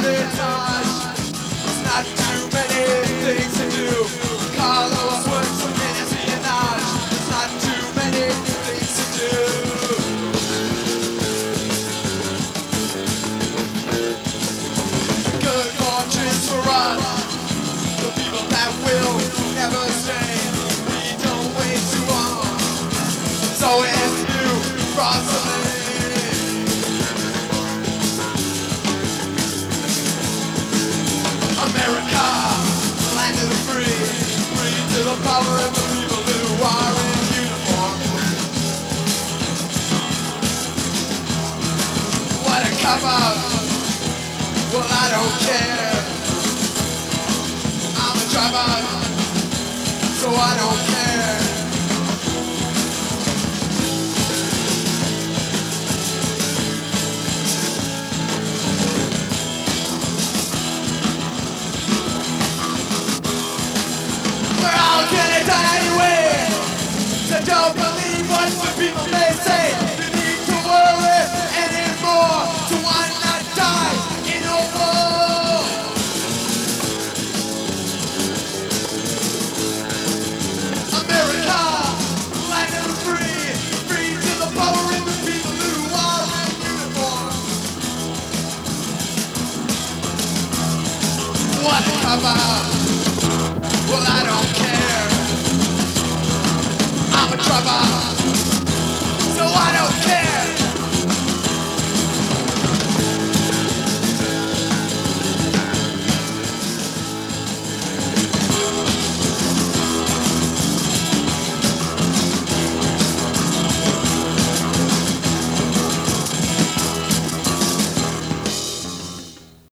sabotage. It's not too many things to do. Carlos works for espionage. It's not too many things to do. Good fortunes for us, the people that will never stay. We don't wait too long, so it's new Rosalie. America, land of the free, free to the power of the people who are in uniform. What a cop out! Well, I don't care. I'm a dropout, so I don't care. We're all gonna die anyway, so don't believe what the people may say. You need to worry anymore, so why not die in a war? America, land of the free, free to the power of the people who are in uniform. What a cop-out! Well, I don't care. I'm a dropout.